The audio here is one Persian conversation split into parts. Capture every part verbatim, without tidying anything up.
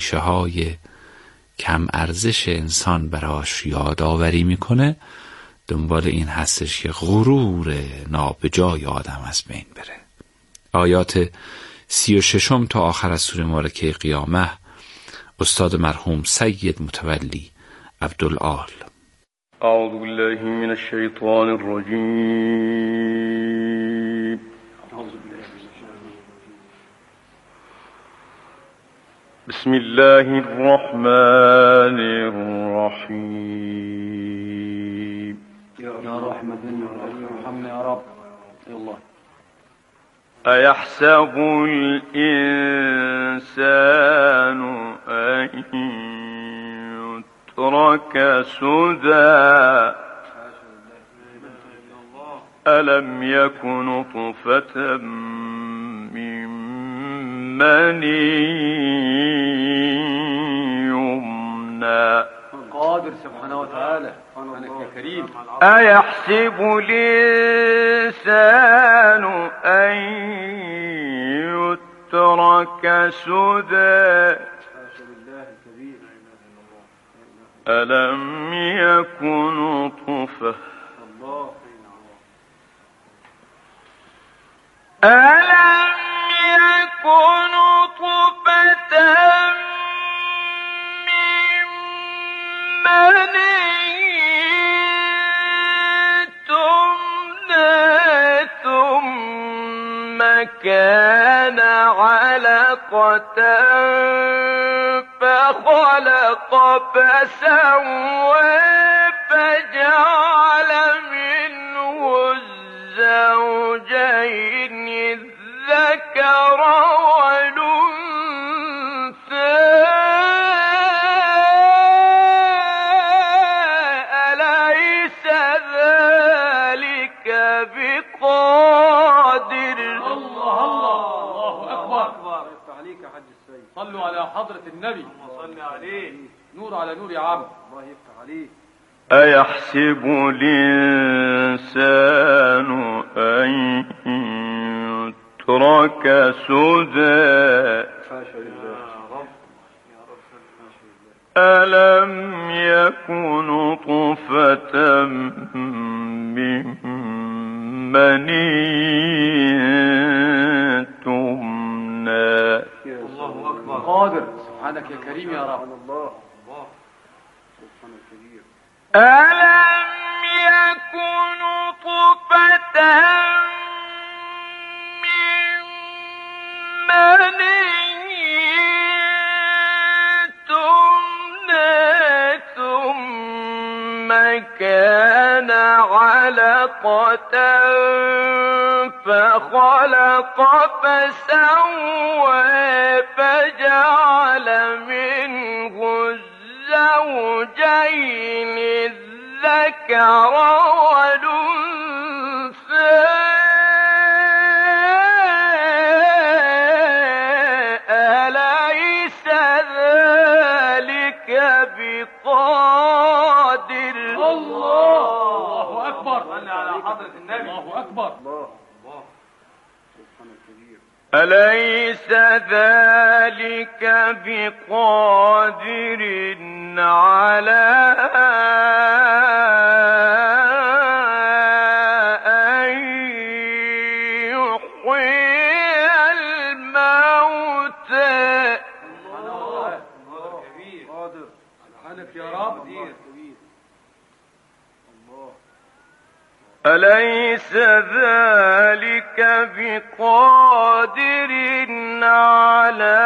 ریشه های کم ارزش انسان براش یادآوری میکنه، دنبال این هستش که غرور نابجای آدم از بین بره. آیات سی و ششم تا آخر از سوره مبارکه قیامه استاد مرحوم سید متولی عبدالآل. اعوذ بالله من الشیطان الرجیم. بسم الله الرحمن الرحیم. یا رحمت ارحمنا یا رب. الله. أيحسب الإنسان أن يترك سدى ألم يك نطفة من مني يمنى. قادر سبحانه وتعالى. سبحانك يا كريم. أيحسب الإنسان أن يترك سدى ألم يكن نطفة ألم يكن نطفة من مني ثم كان علقة فخلق فسوى فجعل منه الزوجين الذكر والأنثى أليس ذلك بقادر. الله الله أكبر. عليك يا حاج السيد. صلوا على حضرة النبي. صل عليه. نور على نور يا عم. الله يفتح عليك. أيحسب الإنسان أن يترك سدى ألم يكن نطفة من مني تمنى. الله أكبر. قادر سبحانك يا كريم يا رب. الله ألم يكن نطفة من مني تمنى ثم كان علقة فخلق فسوى فجعل منه الزوجين الذكر والأنثى أليس ذلك بقادر. الله أكبر. صل على حضرة النبي. الله أكبر. الله أليس ذلك بقادر على أن يحيي الموتى. الله كبير. قادر سبحانك يا رب. أليس ذلك بقادر على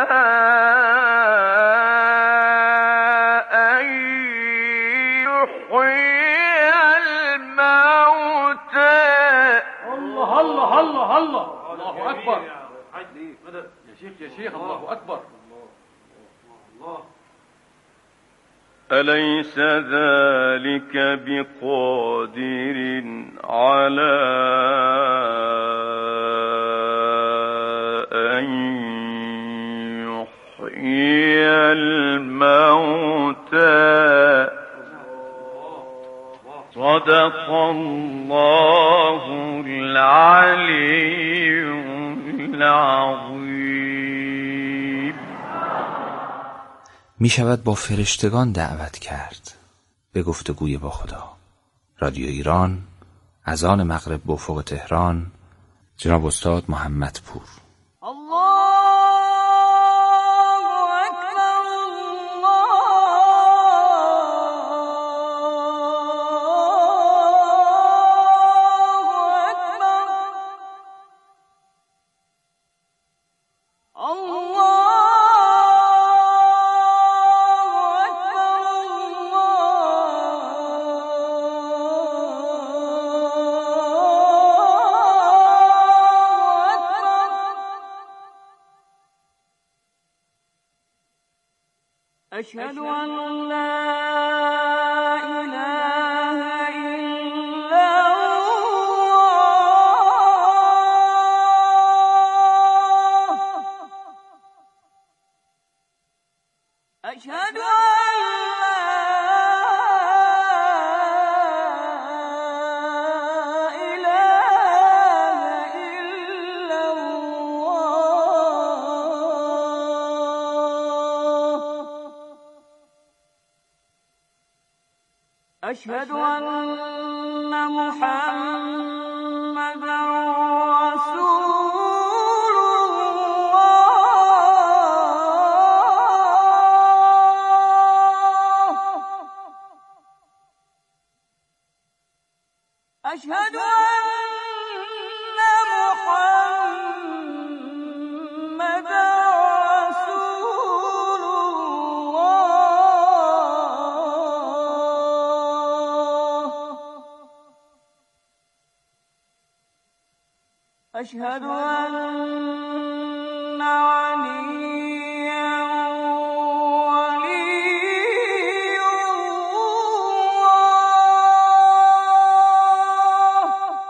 أن يحيي الموتى. الله الله الله الله. الله أكبر. يا شيخ يا شيخ. الله أكبر. الله. أليس ذلك بقادر على أن يحيي الموتى. صدق الله العلي العظيم. می شود با فرشتگان دعوت کرد به گفتگوی با خدا. رادیو ایران، اذان مغرب به افق تهران، جناب استاد محمد پور. أشهد أن لا إله إلا الله أشهد أشهد أن محمدا رسول الله أشهد أن محمدا رسول أشهد أن عليا ولي الله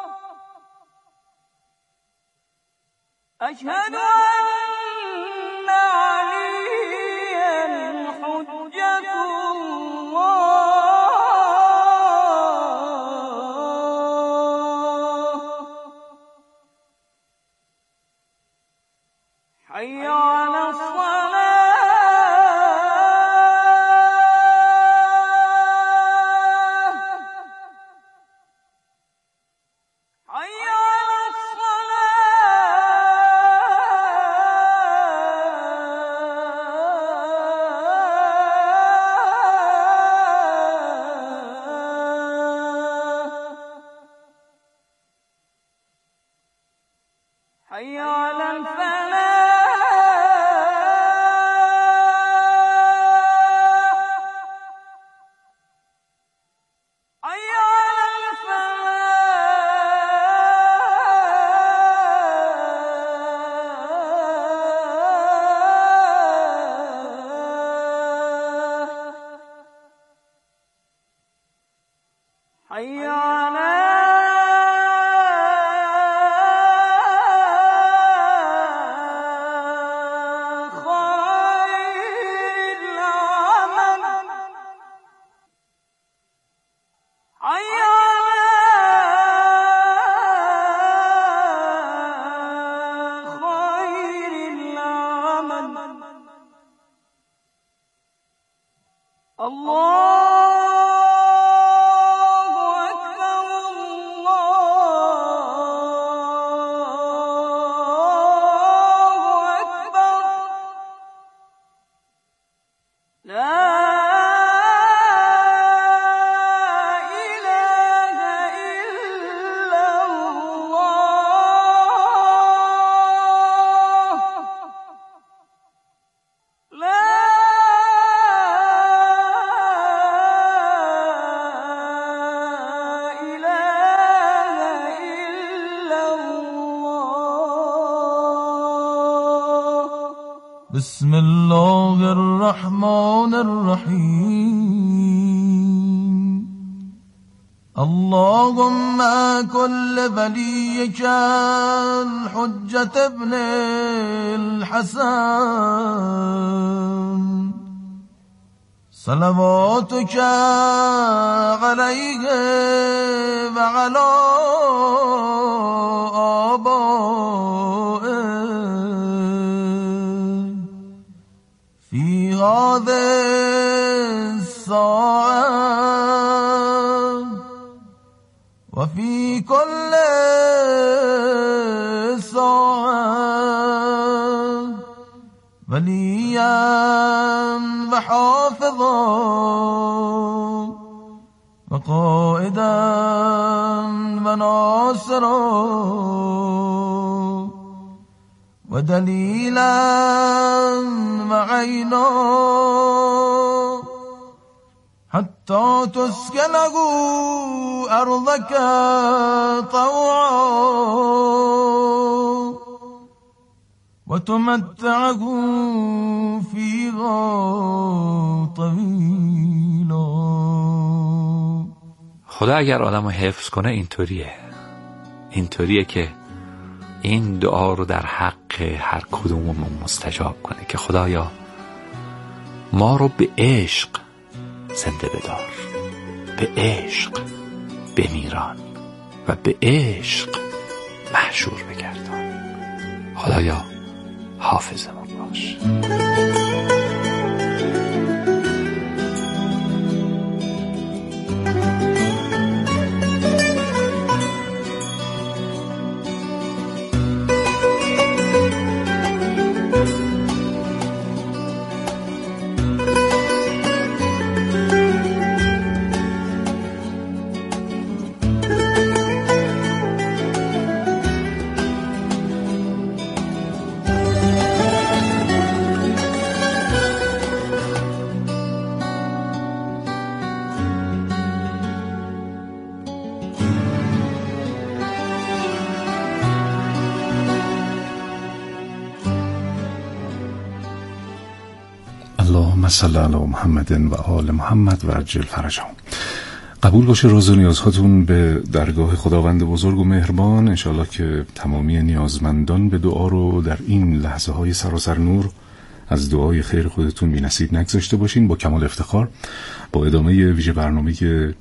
أشهد أن عليا حجة حي على الصلاة حي على الصلاة حي على الفلاح حي على خير العمل حي على خير العمل الله بسم الله الرحمن الرحيم اللهم كل وليك الحجة ابن الحسن صلواتك عليه وعلى آبائه في هذه الساعة وفي كل ساعة وليا وحافظا وقائدا وناصرا ودليلا وعينا حتى تسكنه أرضك طوعا وتمتعه فيها طويلا. خدا اگر آدم رو حفظ کنه اینطوریه اینطوریه که این دعا رو در حق هر کدوممون مستجاب کنه که خدایا ما رو به عشق زنده بدار، به عشق بمیران و به عشق محشور بگردان. خدایا حافظمون باش. اللهم صل علی محمد و آل محمد و عجل فرجهم. قبول باشه راز و نیازهاتون به درگاه خداوند بزرگ و مهربان. انشالله که تمامی نیازمندان به دعا رو در این لحظه های سراسر نور از دعای خیر خودتون بی نصیب نگذاشته باشین. با کمال افتخار با ادامه ویژه برنامه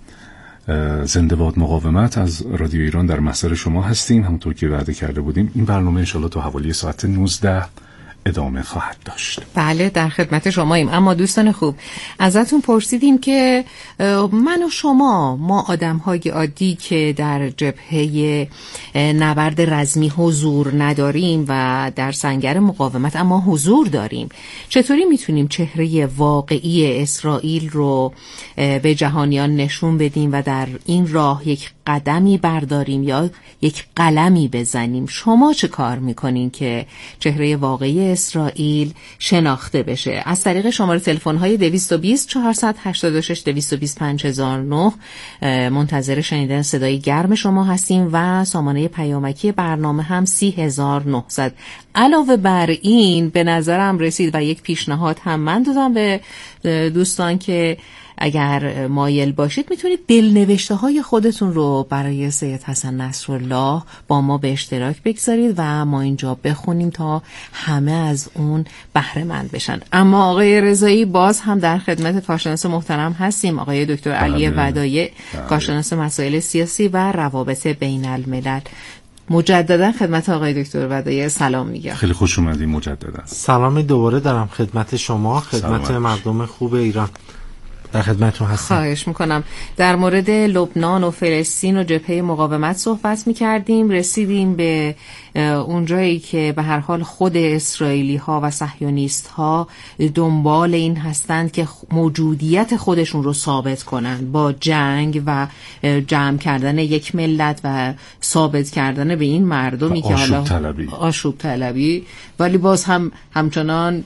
زنده باد مقاومت از رادیو ایران در محضر شما هستیم. همونطور که وعده کرده بودیم این برنامه انشالله تا حوالی ساعت نوزده ادامه خواهد داشت. بله در خدمت شماییم. اما دوستان خوب ازتون پرسیدیم که من و شما ما آدم‌های عادی که در جبهه نبرد رزمی حضور نداریم و در سنگر مقاومت اما حضور داریم، چطوری میتونیم چهره واقعی اسرائیل رو به جهانیان نشون بدیم و در این راه یک قدمی برداریم یا یک قلمی بزنیم؟ شما چه کار میکنین که چهره واقعی اسرائیل شناخته بشه؟ از طریق شماره تلفن های دویست و بیست چهارصد و هشتاد و شش دویست و بیست پنج هزار و نه منتظر شنیدن صدای گرم شما هستیم و سامانه پیامکی برنامه هم سی هزار و نهصد. علاوه بر این به نظرم رسید و یک پیشنهاد هم من دادم به دوستان که اگر مایل باشید میتونید دلنوشته های خودتون رو برای سید حسن نصرالله با ما به اشتراک بگذارید و ما اینجا بخونیم تا همه از اون بهره مند بشن. اما آقای رضایی باز هم در خدمت کارشناس محترم هستیم، آقای دکتر علی ودایع، کارشناس مسائل سیاسی و روابط بین الملل. مجددا خدمت آقای دکتر ودایع سلام میگم. خیلی خوش اومدید مجددا. سلام دوباره دارم خدمت شما، خدمت سلام. مردم خوب ایران در خدمتتون هستم. خواهش میکنم. در مورد لبنان و فلسطین و جبهه مقاومت صحبت میکردیم، رسیدیم به اونجایی که به هر حال خود اسرائیلی ها و صهیونیست ها دنبال این هستند که موجودیت خودشون رو ثابت کنن با جنگ و جمع کردن یک ملت و ثابت کردن به این مردمی که حالا طلبی. آشوب طلبی، ولی باز هم همچنان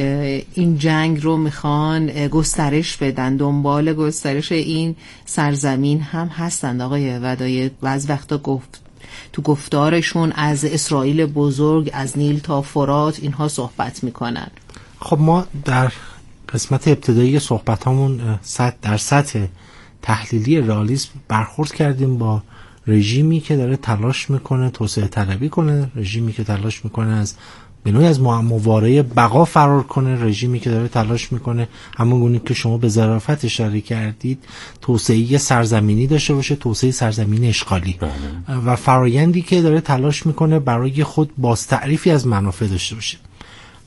این جنگ رو میخوان گسترش بدن، دنبال گسترش این سرزمین هم هستند. آقای ودایع بعض وقتا گفت تو گفتارشون از اسرائیل بزرگ، از نیل تا فرات اینها صحبت میکنن. خب ما در قسمت ابتدایی صحبت همون در سطح تحلیلی رئالیسم برخورد کردیم با رژیمی که داره تلاش میکنه توسعه طلبی کنه، رژیمی که تلاش میکنه از به نوعی از مواره بقا فرار کنه، رژیمی که داره تلاش میکنه همون گونه که شما به ظرافت اشاره کردید توسعه سرزمینی داشته باشه، توسعه سرزمینی اشغالی بله. و فرایندی که داره تلاش میکنه برای خود باز تعریفی از منافع داشته باشه.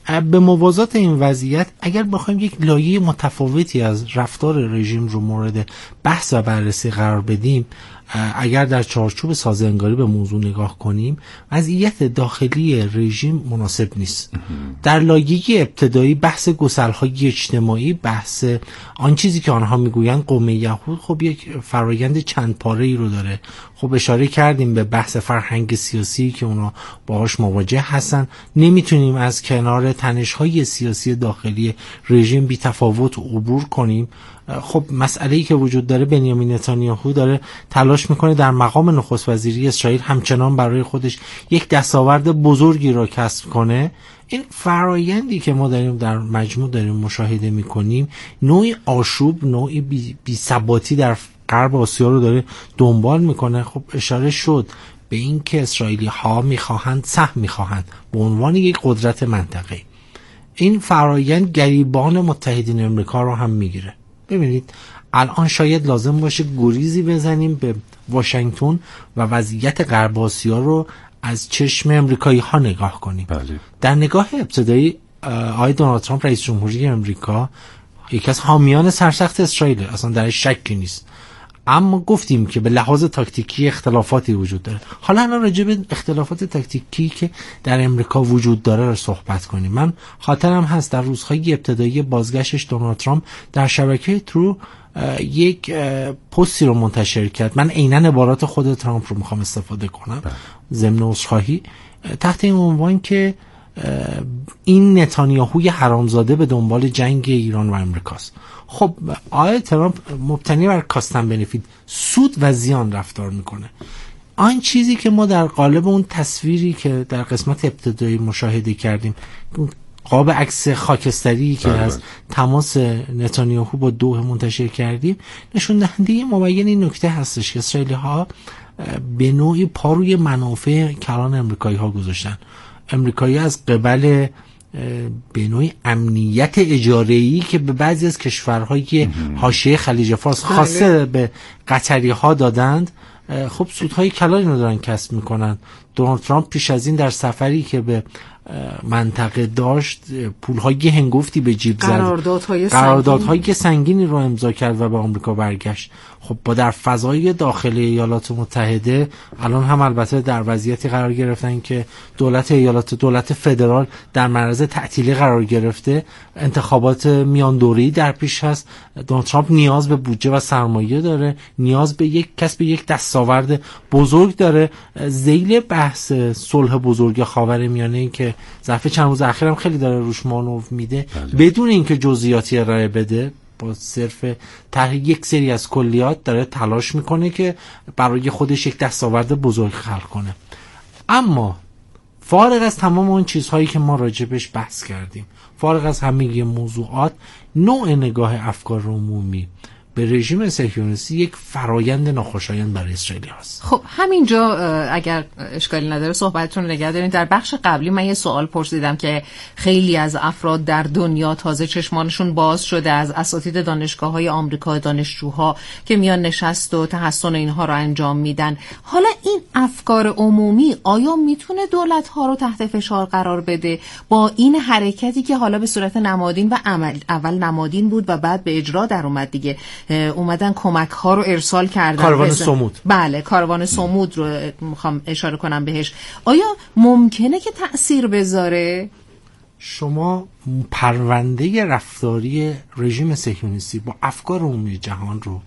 به موازات این وضعیت اگر بخوایم یک لایه متفاوتی از رفتار رژیم رو مورد بحث و بررسی قرار بدیم، اگر در چارچوب سازنگاری به موضوع نگاه کنیم، وضعیت داخلی رژیم مناسب نیست. در لایه ابتدایی بحث گسل‌های اجتماعی، بحث آن چیزی که آنها میگویند قوم یهود، خب یک فرایند چند پاره‌ای رو داره. خب اشاره کردیم به بحث فرهنگ سیاسی که اونا باهاش مواجه هستن. نمیتونیم از کنار تنش‌های سیاسی داخلی رژیم بی تفاوت عبور کنیم. خب مسئله‌ای که وجود داره، بنیامین نتانیاهو داره تلاش میکنه در مقام نخست وزیری اسرائیل همچنان برای خودش یک دستاورد بزرگی را کسب کنه. این فرایندی که ما داریم در مجموع داریم مشاهده میکنیم، نوعی آشوب، نوعی بی, بی ثباتی در غرب آسیا رو داره دنبال میکنه. خب اشاره شد به این که اسرائیلی ها میخواهند سهم میخواهند به عنوان یک قدرت منطقه‌ای. این فرایند گریبان متحدین آمریکا رو هم میگیره. ببینید الان شاید لازم باشه گریزی بزنیم به واشنگتن و وضعیت غرب آسیا رو از چشم امریکایی ها نگاه کنیم. بله. در نگاه ابتدایی آقای دونالد ترامپ رئیس جمهوری امریکا یکی از حامیان سرسخت اسرائیل، اصلا در شکی نیست، اما گفتیم که به لحاظ تاکتیکی اختلافاتی وجود داره. حالا الان راجع به اختلافات تاکتیکی که در امریکا وجود داره رو صحبت کنیم. من خاطرم هست در روزهای ابتدایی بازگشتش دونالد ترامپ در شبکه ترو یک پستی رو منتشر کرد. من عیناً عبارات خود ترامپ رو میخوام استفاده کنم ضمن عذرخواهی، تحت این عنوان که این نتانیاهوی حرامزاده به دنبال جنگ ایران و امریکاست. خب آقای ترامپ مبتنی بر کاستن بنفیت، سود و زیان رفتار میکنه. آن چیزی که ما در قالب اون تصویری که در قسمت ابتدایی مشاهده کردیم، قاب عکس خاکستری که از تماس نتانیاهو با دوحه منتشر کردیم، نشون دهنده مبین این نکته هستش که اسرائیلی ها به نوعی پا روی منافع کلان امریکایی ها گذاشتن. امریکایی از قبل به نوعی امنیت اجاره‌ای که به بعضی از کشورهای حاشیه خلیج فارس خاصه به قطری ها دادند، خب سودهای کلانی رو دارن کسب میکنن. دونالد ترامپ پیش از این در سفری که به منطقه داشت پولهای هنگفتی به جیب زد، قراردادهای قراردادهایی که سنگینی رو امضا کرد و به آمریکا برگشت. خب با در فضای داخل ایالات متحده الان هم البته در وضعیتی قرار گرفتن که دولت ایالات دولت فدرال در معرض تعطیلی قرار گرفته، انتخابات میان دوره‌ای در پیش هست. دونالد ترامپ نیاز به بودجه و سرمایه داره، نیاز به یک کسب یک دستاورد بزرگ داره. ذیل بحث صلح بزرگ خاورمیانه‌ای که ظرف چند روز اخیرم خیلی داره روش مانور میده بدون اینکه جزئیاتی ارائه بده، با صرف طرح یک سری از کلیات داره تلاش میکنه که برای خودش یک دستاورد بزرگ خلق کنه. اما فارغ از تمام اون چیزهایی که ما راجبش بحث کردیم، فارغ از همه موضوعات، نوع نگاه افکار عمومی به رژیم صهیونیستی یک فرایند ناخوشایند برای اسرائیلی هست. خب همینجا اگر اشکالی نداره صحبتتون رو نگه دارین. در بخش قبلی من یه سوال پرسیدم که خیلی از افراد در دنیا تازه چشمانشون باز شده از اساتید دانشگاه‌های آمریکا، دانشجوها که میان نشست و تحسن اینها رو انجام میدن. حالا این افکار عمومی آیا میتونه دولت‌ها رو تحت فشار قرار بده با این حرکتی که حالا به صورت نمادین و عمل اول نمادین بود و بعد به اجرا در اومد دیگه، اومدن کمک ها رو ارسال کردن، کاروان صمود. بله کاروان صمود رو میخوام اشاره کنم بهش. آیا ممکنه که تأثیر بذاره؟ شما پرونده رفتاری رژیم صهیونیستی با افکار عمومی جهان رو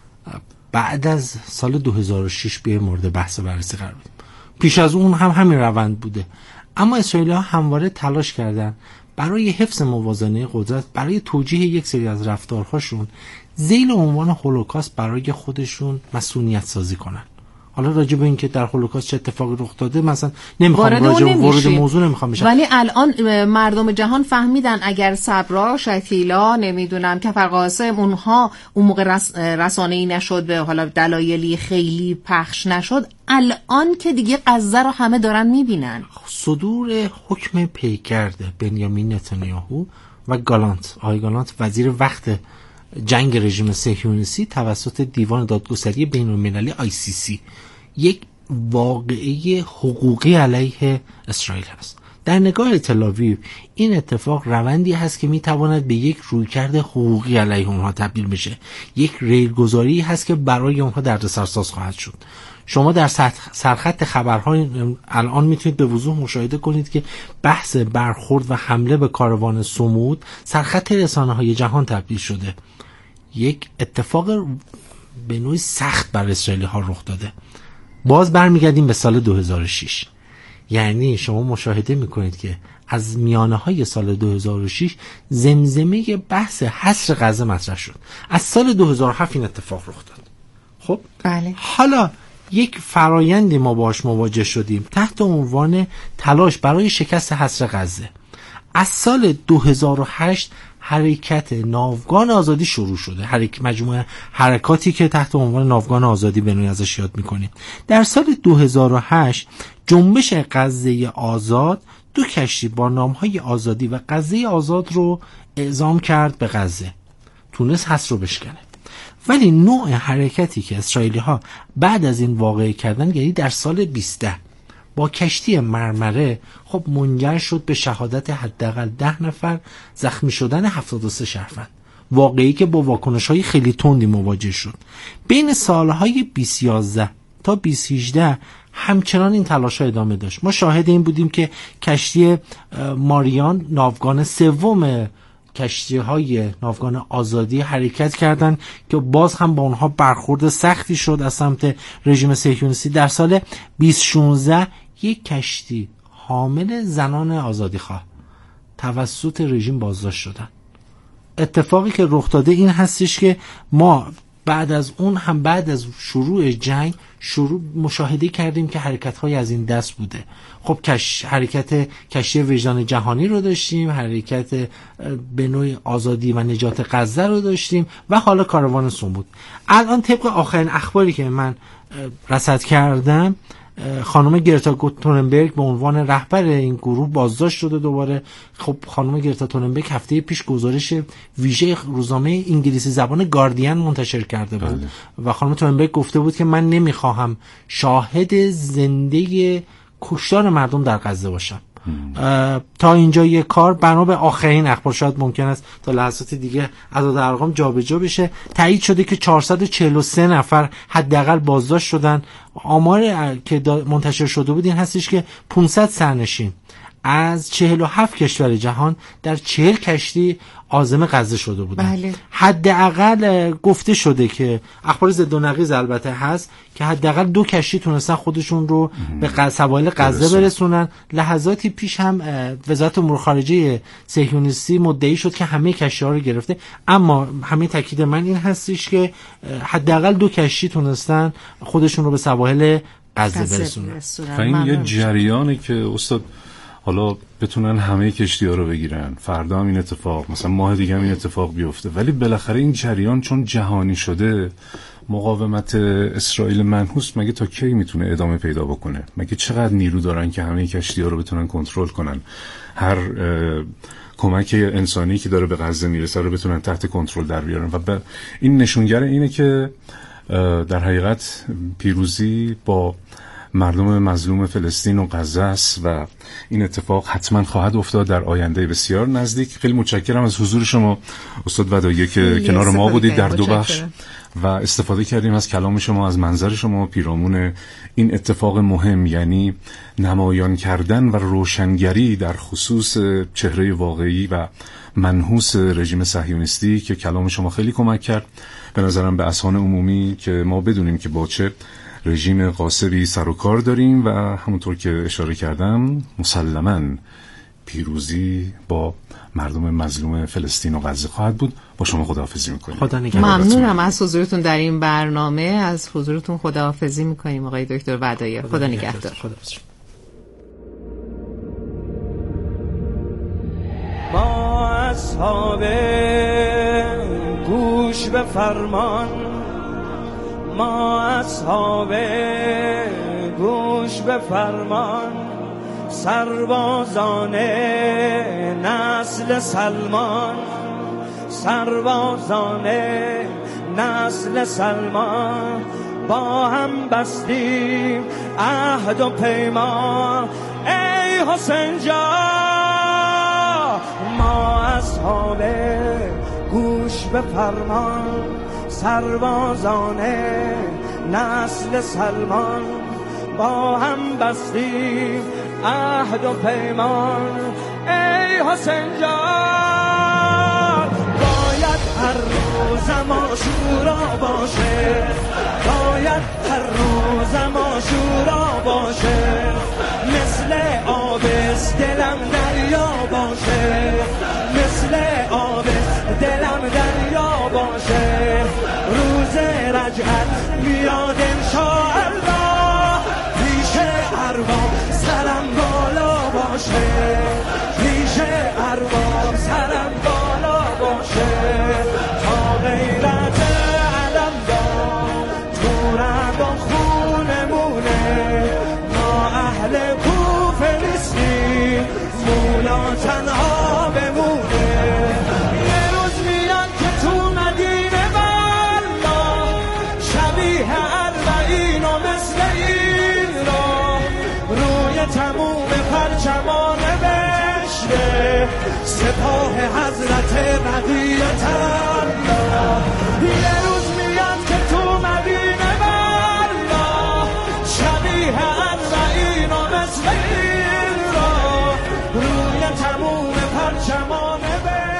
بعد از سال دو هزار و شش به مورد بحث و بررسی قرار بدیم. پیش از اون هم همین روند بوده، اما اسرائیلی ها همواره تلاش کردن برای حفظ موازنه قدرت، برای توجیه یک سری از رفتارهاشون ذیل عنوان هولوکاست برای خودشون مسئولیت سازی کنن. حالا راجع به این که در هولوکاست چه اتفاقی رخ داده مثلا نمیخوام راجع به ورود موضوع نمیخوام بشم، ولی الان مردم جهان فهمیدن اگر صبرا، شکیلا، نمیدونم کفرقاسم اونها اون موقع رس رسانه‌ای نشد، به حالا دلایلی خیلی پخش نشد، الان که دیگه غزه رو همه دارن میبینن. صدور حکم پیکرد بنیامین نتانیاهو و گالانت، آقای گالانت وزیر وقت جنگ رژیم صهیونیستی توسط دیوان دادگستری بین‌المللی آی سی سی یک واقعه حقوقی علیه اسرائیل هست. در نگاه تل‌آویو این اتفاق روندی هست که میتواند به یک رویکرد حقوقی علیه اونها تبدیل بشه، یک ریلگذاری هست که برای اونها دردسرساز خواهد شد. شما در سرخط خبرهای الان میتونید به وضوح مشاهده کنید که بحث برخورد و حمله به کاروان صمود سرخط رسانه‌های جهان تبدیل شده. یک اتفاق به نوعی سخت بر اسرائیلی ها رخ داده. باز برمیگردیم به سال دو هزار و شش. یعنی شما مشاهده میکنید که از میانه های سال دو هزار و شش زمزمه بحث حصر غزه مطرح شد. از سال دو هزار و هفت این اتفاق رخ داد. خب بله. حالا یک فرایندی ما باش مواجه شدیم تحت عنوان تلاش برای شکست حصر غزه. از سال دو هزار و هشت حرکت ناوگان آزادی شروع شده، حرکت مجموعه حرکاتی که تحت عنوان ناوگان آزادی به نوعی ازش یاد میکنیم. در سال دو هزار و هشت جنبش غزه آزاد دو کشتی با نامهای آزادی و غزه آزاد رو اعزام کرد به غزه، تونست حصر رو بشکنه. ولی نوع حرکتی که اسرائیلی ها بعد از این واقعه کردن، یعنی در سال بیست با کشتی مرمره، خب منجر شد به شهادت حداقل ده نفر، زخمی شدن هفتاد و سه شهروند. واقعی که با واکنش‌های خیلی تندی مواجه شد. بین سالهای بیست یازده تا بیست هجده همچنان این تلاش‌ها ادامه داشت. ما شاهد این بودیم که کشتی ماریان، ناوگان سوم کشتی‌های ناوگان آزادی، حرکت کردند که باز هم با اونها برخورد سختی شد از سمت رژیم صهیونیستی. در سال بیست شانزده یک کشتی حامل زنان آزادیخواه توسط رژیم بازداشت شدن. اتفاقی که رخ داده این هستش که ما بعد از اون هم بعد از شروع جنگ شروع مشاهده کردیم که حرکت‌های از این دست بوده. خب کش حرکت کشتی وجدان جهانی رو داشتیم، حرکت به نوعی آزادی و نجات غزه رو داشتیم و حالا کاروان صمود. الان طبق آخرین اخباری که من رصد کردم، خانم گرتا توننبرگ به عنوان رهبر این گروه بازداشت شده دوباره. خب خانم گرتا توننبرگ هفته پیش گزارش ویژه روزنامه انگلیسی زبان گاردین منتشر کرده بود. بله. و خانم توننبرگ گفته بود که من نمیخواهم شاهد زنده کشتار مردم در غزه باشم. تا اینجا یک کار بنا به آخرین اخبار، شاید ممکن است تا لحظات دیگه عدد ارقام جابجا بشه، تایید شده که چهارصد و چهل و سه نفر حداقل بازداشت شدن. آمار که منتشر شده بود این هستش که پانصد سرنشین از چهل و هفت کشور جهان در چهل کشتی عازم غزه شده بودن. بله. حداقل گفته شده که اخبار ضد و نقیض البته هست که حداقل دو کشتی تونستن خودشون رو به سواحل غزه برسونن. لحظاتی پیش هم وزارت امور خارجه صهیونیستی مدعی شد که همه کشتی‌ها رو گرفته، اما همه تاکید من این هستش که حداقل دو کشتی تونستن خودشون رو به سواحل غزه برسونن. و این یه جریانی که استاد حالا بتونن همه کشتی‌ها رو بگیرن، فردا هم این اتفاق، مثلا ماه دیگه هم این اتفاق بیفته، ولی بالاخره این جریان چون جهانی شده، مقاومت اسرائیل منحوس مگه تا کی میتونه ادامه پیدا بکنه؟ مگه چقدر نیرو دارن که همه کشتی‌ها رو بتونن کنترل کنن؟ هر کمک انسانی که داره به غزه میرسه رو بتونن تحت کنترل در بیارن. و این نشونگر اینه که در حقیقت پیروزی با مردم مظلوم فلسطین و غزه است و این اتفاق حتما خواهد افتاد در آینده بسیار نزدیک. خیلی متشکرم از حضور شما استاد ودایی که کنار ما بودید در دو بخش و استفاده کردیم از کلام شما، از منظر شما پیرامون این اتفاق مهم، یعنی نمایان کردن و روشنگری در خصوص چهره واقعی و منحوس رژیم صهیونیستی که کلام شما خیلی کمک کرد به نظرم به اذهان عمومی که ما بدونیم که با چه رژیم غاصبی سر و کار داریم و همونطور که اشاره کردم مسلماً پیروزی با مردم مظلوم فلسطین و غزه خواهد بود. با شما خداحافظی میکنیم. خدا نگهدار. ممنونم از حضورتون در این برنامه، از حضورتون خداحافظی میکنیم آقای دکتر ودایی. خدا نگهدار. ما اصحاب گوش به فرمان، ما اصحاب گوش به فرمان، سربازان نسل سلمان، سربازان نسل سلمان، با هم بستیم عهد و پیمان. ای حسین جان ما اصحاب گوش به فرمان سربازان نسل سلمان با هم بستیم عهد و پیمان ای حسین جان باید هر روز ما شورا باشه باید هر روز ما شورا باشه مثل آبست دلم دریا باشه مثل آبست دلم دریا باشه روز رجعت میاد انشاءالله پیش ارباب سرم بالا باشه پیش ارباب سرم بالا باشه تا غیرت علم دار تو رگ و خونمونه ما اهل کوفه نیستیم مولا تنها بمونه یه روز میاد که تو مدینه والا شبیه اربعین و مثل این را روی تموم پرچمانه بشته سپاه حضرت بقیت الله یه روز میاد که تو مدینه والا شبیه اربعین و مثل این را روی تموم پرچمانه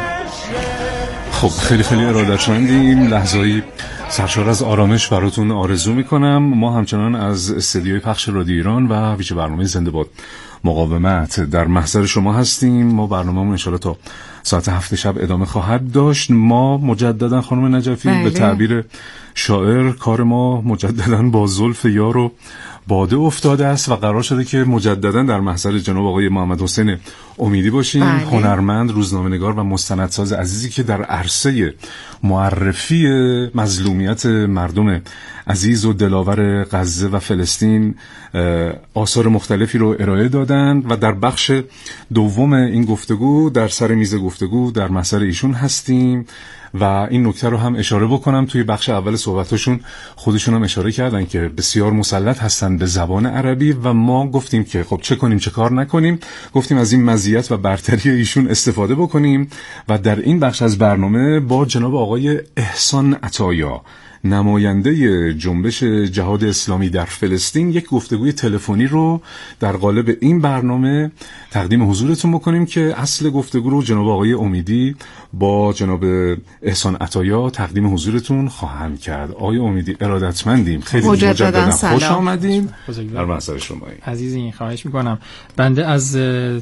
بشته. خب خیلی خیلی ارادتمندیم. لحظه‌ای سرشار از آرامش براتون آرزو میکنم. ما همچنان از استدیوی پخش رادیو ایران و ویژه برنامه زنده باد مقاومت در محضر شما هستیم. ما برنامه‌مون ان شاءالله تا ساعت هفت شب ادامه خواهد داشت. ما مجددا خانم نجفی بله. به تعبیر شاعر کار ما مجددا با زلف یار و باده افتاده است و قرار شده که مجددا در محضر جناب آقای محمد حسین امیدی باشیم بله. هنرمند، روزنامه‌نگار و مستندساز عزیزی که در عرصه معرفی مظلومیت مردم عزیز و دلاور غزه و فلسطین آثار مختلفی رو ارائه دادند و در بخش دوم این گفتگو در سر میز گفتگو در مسئله ایشون هستیم و این نکته رو هم اشاره بکنم توی بخش اول صحبتاشون خودشون هم اشاره کردن که بسیار مسلط هستن به زبان عربی و ما گفتیم که خب چه کنیم چه کار نکنیم. گفتیم از این مزیت و برتری ایشون استفاده بکنیم و در این بخش از برنامه با جناب آقای احسان عطایا نماینده جنبش جهاد اسلامی در فلسطین یک گفتگوی تلفنی رو در قالب این برنامه تقدیم حضورتون بکنیم که اصل گفتگو رو جناب آقای امیدی با جناب احسان عطایا تقدیم حضورتون خواهند کرد. آقای امیدی ارادتمندیم، خیلی مجددا خوش آمدیم در محضر شما. عزیزین خواهش میکنم. بنده از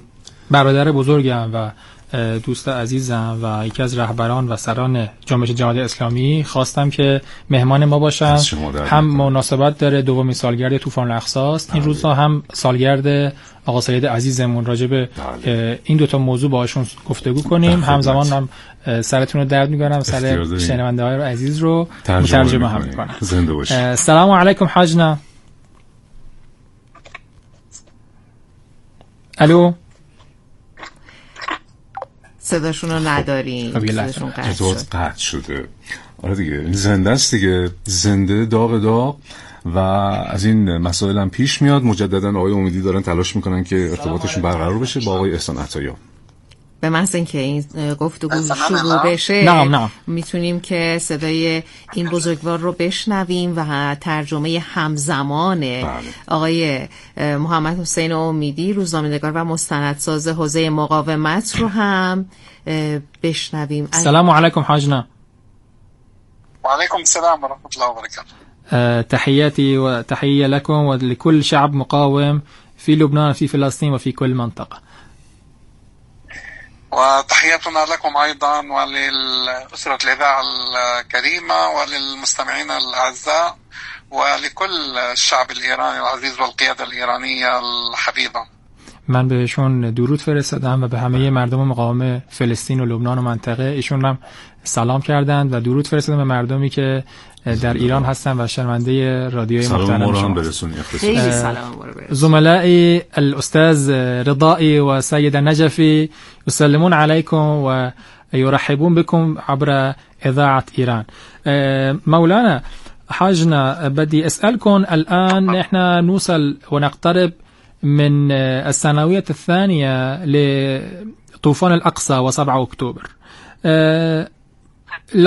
برادر بزرگم و دوست عزیزم و یکی از رهبران و سران جنبش جهاد اسلامی خواستم که مهمان ما باشن. هم مناسبت داره دومین سالگرد طوفان الاقصی است این روزها، هم سالگرد آقا سید عزیزمون. راجع به این دوتا موضوع باهاشون گفتگو کنیم. همزمان هم سرتون رو درد می‌گیرم، سر شنونده‌های عزیز رو مترجمه هم می‌کنم. زنده باشید. سلام علیکم حاجنا. الو صداشون رو نداریم. صداشون قطع شد. قطع شده. آره دیگه زنده است دیگه، زنده داغ داغ و از این مسائل هم پیش میاد. مجددا آقای امیدی دارن تلاش میکنن که ارتباطشون برقرار بشه با آقای احسان عطایا. به محض اینکه این گفتگو شروع بشه نعم نعم. میتونیم که صدای این بزرگوار رو بشنویم و ترجمه همزمان بله. آقای محمد حسین امیدی روزنامه‌نگار و مستندساز حوزه مقاومت رو هم بشنویم. السلام علیکم حاجنا. و علیکم السلام و رحمت الله و برکاته. تحياتي وتحية لكم ولكل شعب مقاوم في لبنان في فلسطين وفي كل منطقة. وتحياتنا لكم أيضا وللأسرة الإذاعة الكريمة وللمستمعين الأعزاء ولكل الشعب الإيراني العزيز والقيادة الإيرانية الحبيبة. من بهشون درود فرستادم و به همه مردم مقاوم فلسطین و لبنان و منطقه ایشون هم سلام کردند و درود فرستادم به مردمی که در ایران هستن و شنونده رادیوی محترم شما. خیلی سلام. زملائي الأستاذ رضائي وسيد نجفي يسلمون عليكم ويرحبون بكم عبر إذاعة إيران. مولانا حاجنا بدي أسألكم الآن نحن نوصل ونقترب من الثانوية الثانية لطوفان الأقصى وسبعة أكتوبر.